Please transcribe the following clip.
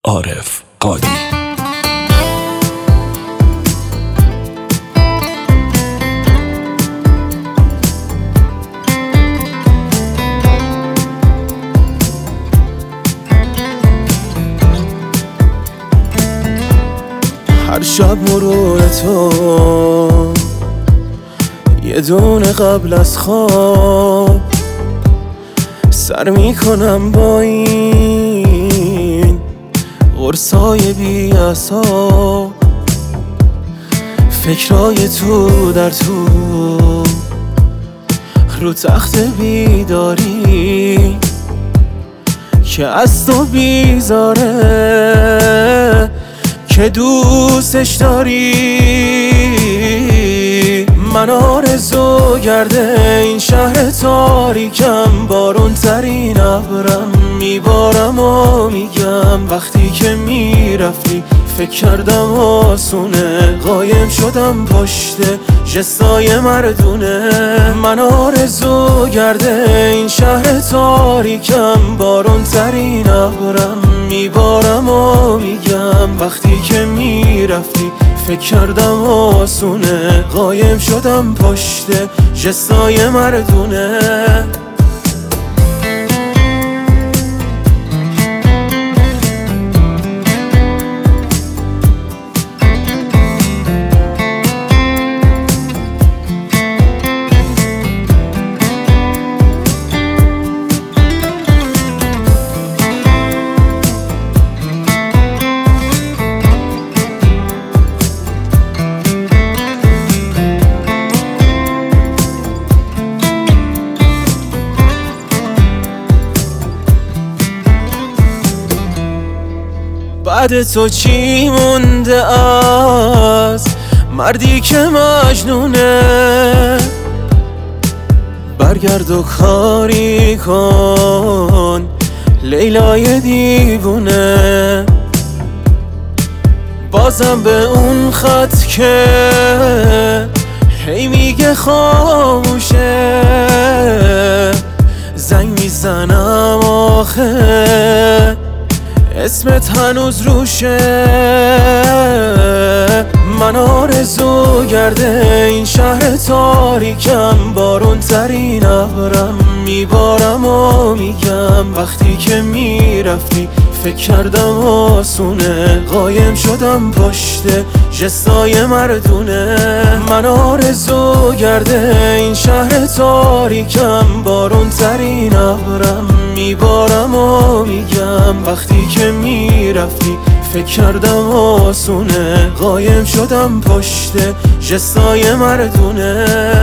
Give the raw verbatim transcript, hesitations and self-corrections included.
عارف قادی. هر شب مرور تو یه دونه قبل از خواب سر میکنم با این قرصای بی اعصاب، فکرای تو در تو رو تخت بیداری که از تو بیزاره که دوستش داری. من آرزو گرده این شهر تاریکم، بارون ترین ابرم میبارم و میگم وقتی که میرفتی فکر کردم آسونه، قایم شدم پشت جستای مردونه. من آرزو گرده این شهر تاریکم، بارون ترین ابرم میبارم و میگم وقتی که میرفتی فکر کردم آسونه، قایم شدم پشت جستای مردونه. بعد تو چی مونده از مردی که مجنونه؟ برگرد و کاری کن لیلای دیوونه. بازم به اون خط که هی میگه خاموشه زنگ میزنم آخه اسمت هنوز روشه. من آرزو گرده این شهر تاریکم، بارون ترین ابرم میبارم و میگم وقتی که میرفتی فکر کردم آسونه، قایم شدم پشت جستای مردونه. من آرزو گرده این شهر تاریکم، بارون ترین ابرم میبارم و میگم وقتی که میرفتی فکر کردم آسونه، قایم شدم پشت جستای مردونه.